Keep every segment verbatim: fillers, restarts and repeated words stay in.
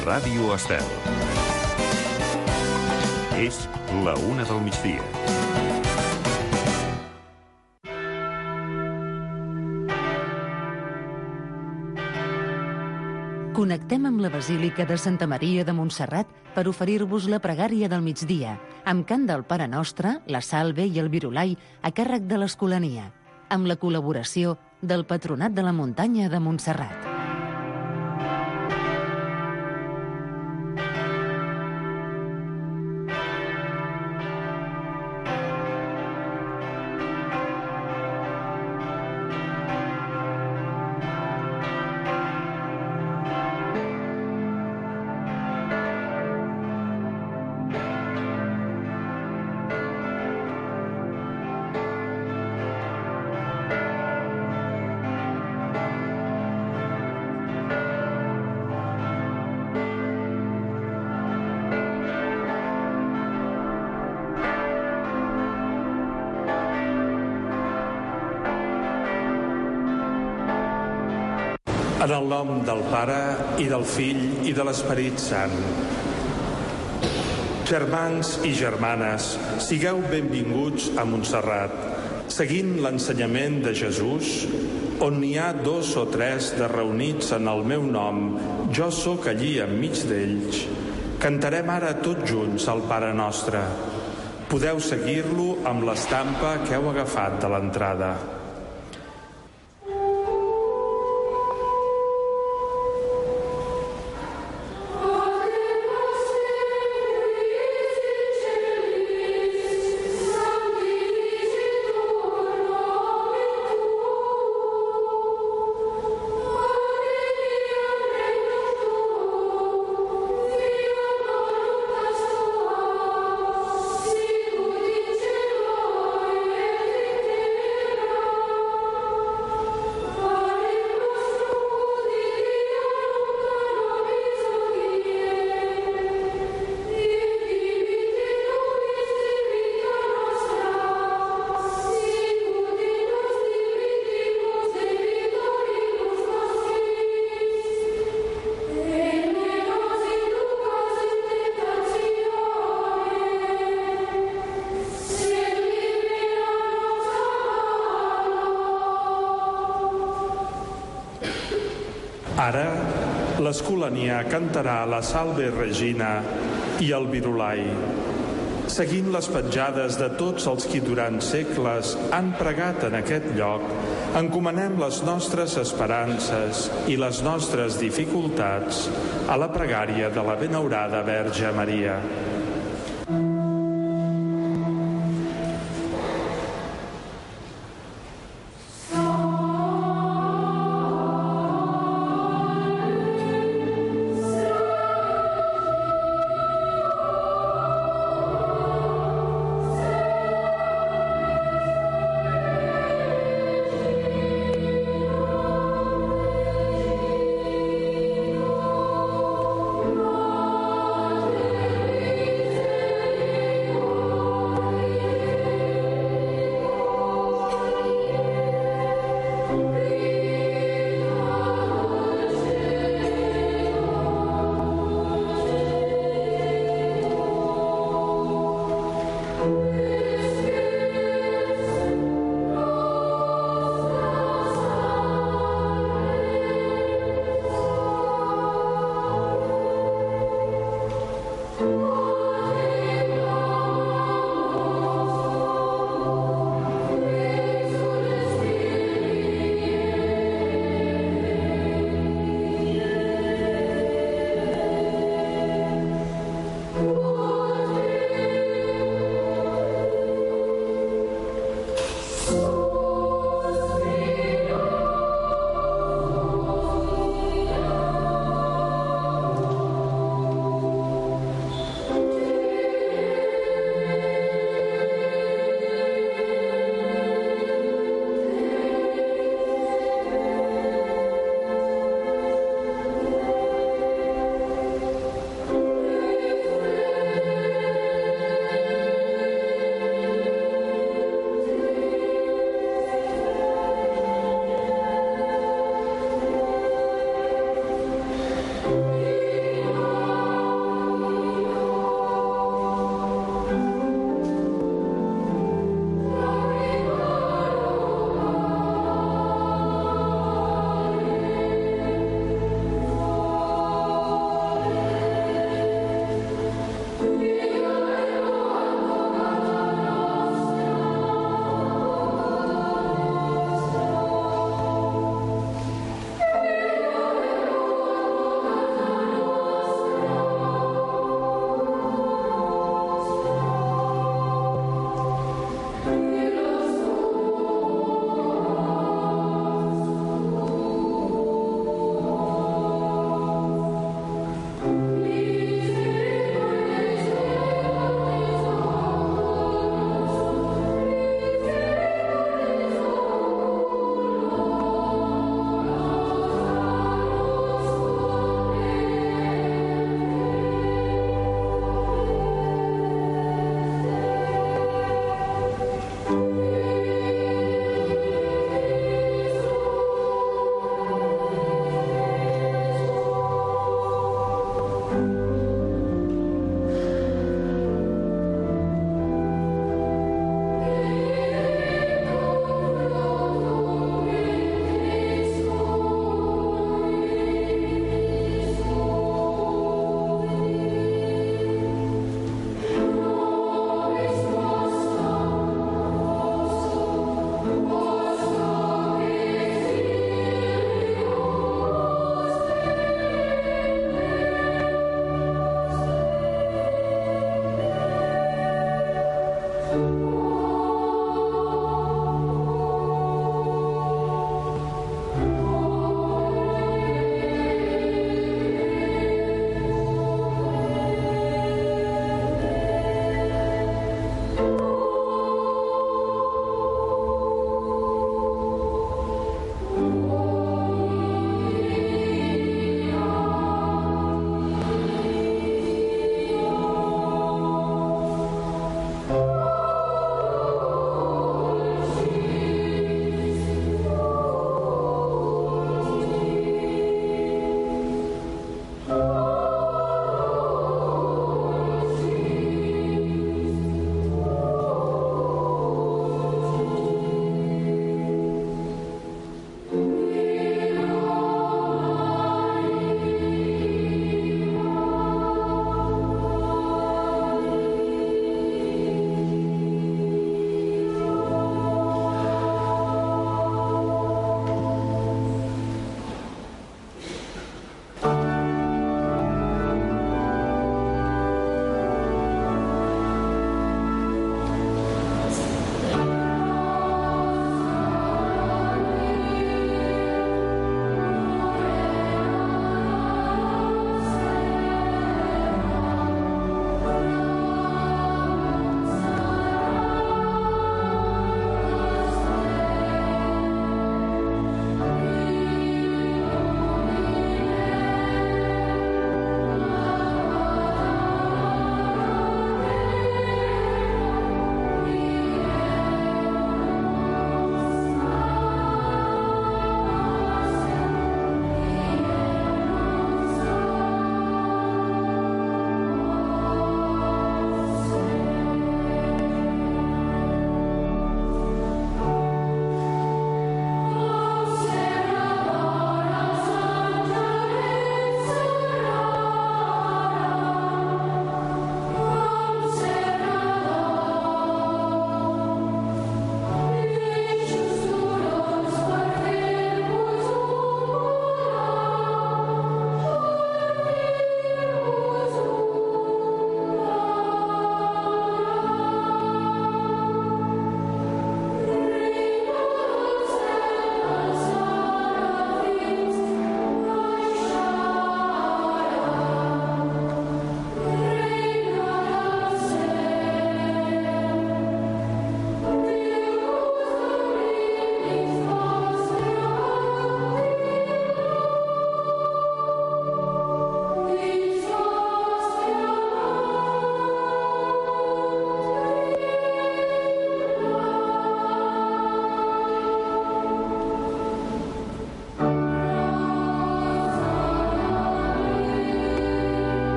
Ràdio Estel. És la una del migdia. Connectem amb la Basílica de Santa Maria de Montserrat per oferir-vos la pregària del migdia, amb cant del Pare Nostre, la Salve i el Virulai a càrrec de l'Escolania, amb la col·laboració del Patronat de la Muntanya de Montserrat. En el nom del Pare, i del Fill, i de l'Esperit Sant. Germans i germanes, sigueu benvinguts a Montserrat, seguint l'ensenyament de Jesús, on n'hi ha dos o tres de reunits en el meu nom, jo sóc allí enmig d'ells. Cantarem ara tots junts el Pare Nostre. Podeu seguir-lo amb l'estampa que heu agafat de l'entrada. Ara, l'Escolania cantarà la Salve Regina i el Virulai. Seguint les petjades de tots els qui durant segles han pregat en aquest lloc, encomanem les nostres esperances i les nostres dificultats a la pregària de la benaurada Verge Maria.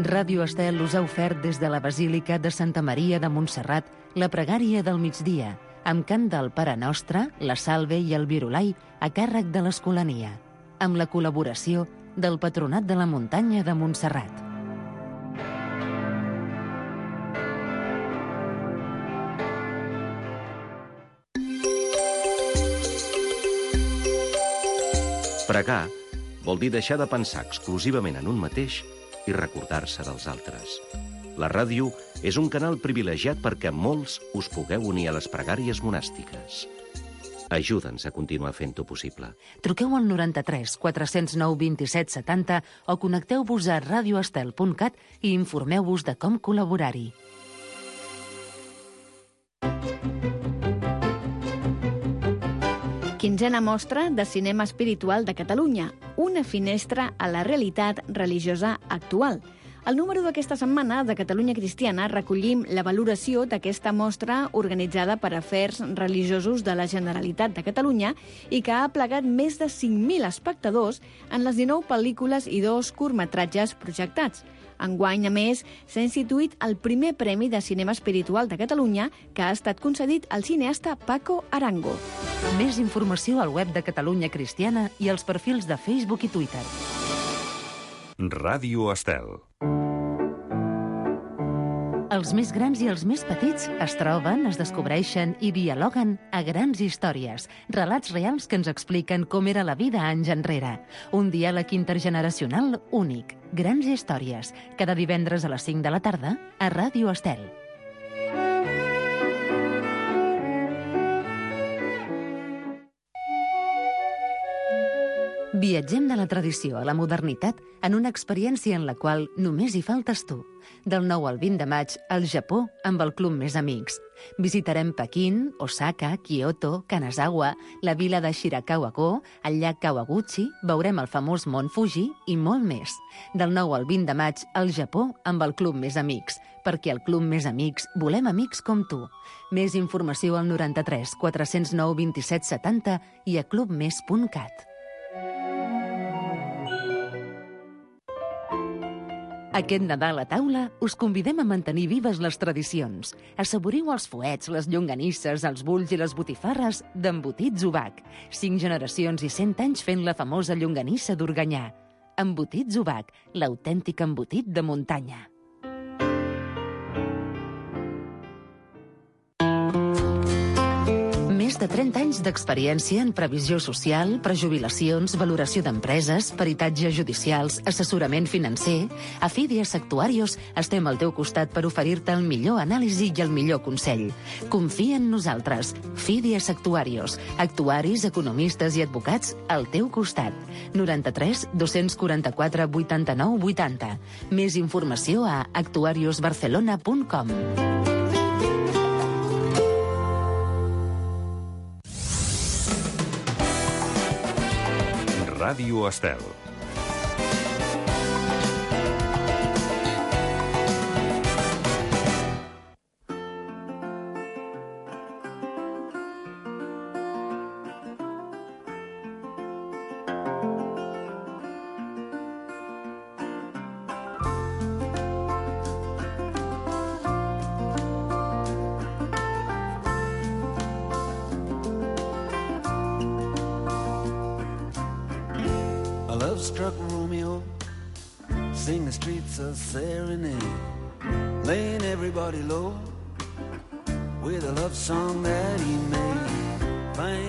Ràdio Estel us ha ofert des de la Basílica de Santa Maria de Montserrat la pregària del migdia, amb cant del Pare Nostre, la Salve i el Virulai a càrrec de l'Escolania, amb la col·laboració del Patronat de la Muntanya de Montserrat. Pregar vol dir deixar de pensar exclusivament en un mateix i recordar-se dels altres. La ràdio és un canal privilegiat perquè molts us pugueu unir a les pregàries monàstiques. Ajuda'ns a continuar fent-ho possible. Truqueu al noranta-tres quatre cents nou vint-i-set setanta o connecteu-vos a radioestel punt cat i informeu-vos de com col·laborar-hi. Quinzena mostra de cinema espiritual de Catalunya, una finestra a la realitat religiosa actual. Al número d'aquesta setmana de Catalunya Cristiana recollim la valoració d'aquesta mostra organitzada per Afers Religiosos de la Generalitat de Catalunya i que ha plegat més de cinc mil espectadors en les dinou pel·lícules i dos curtmetratges projectats. Enguany, a més, s'ha instituït el primer Premi de Cinema Espiritual de Catalunya que ha estat concedit al cineasta Paco Arango. Més informació al web de Catalunya Cristiana i als perfils de Facebook i Twitter. Ràdio Estel. Els més grans i els més petits es troben, es descobreixen i dialoguen a grans històries, relats reals que ens expliquen com era la vida anys enrere. Un diàleg intergeneracional únic. Grans històries, cada divendres a les cinc de la tarda a Ràdio Estel. Viatgem de la tradició a la modernitat en una experiència en la qual només hi faltes tu. Del nou al vint de maig, al Japó, amb el Club Més Amics. Visitarem Pequín, Osaka, Kyoto, Kanazawa, la vila de Shirakawa-go, el llac Kawaguchi, veurem el famós Mont Fuji i molt més. Del nou al vint de maig, al Japó, amb el Club Més Amics. Perquè al Club Més Amics volem amics com tu. Més informació al noranta-tres quatre cents nou vint-i-set setanta i a clubmes punt cat. Aquest Nadal a taula us convidem a mantenir vives les tradicions. Assaboriu els fuets, les llonganisses, els bulls i les botifarres d'Embotits Ubac. Cinc generacions i cent anys fent la famosa llonganissa d'Organyà. Embotits Ubac, l'autèntic embotit de muntanya. Més de trenta anys d'experiència en previsió social, prejubilacions, valoració d'empreses, peritatges judicials, assessorament financer. A Fidias Actuarios estem al teu costat per oferir-te el millor anàlisi i el millor consell. Confia en nosaltres. Fidias Actuarios. Actuaris, economistes i advocats al teu costat. noranta-tres dos-cents quaranta-quatre vuitanta-nou vuitanta. Més informació a actuarios barcelona punt com. Ràdio Estel. Struck Romeo, sing the streets a serenade, laying everybody low with a love song that he made. Find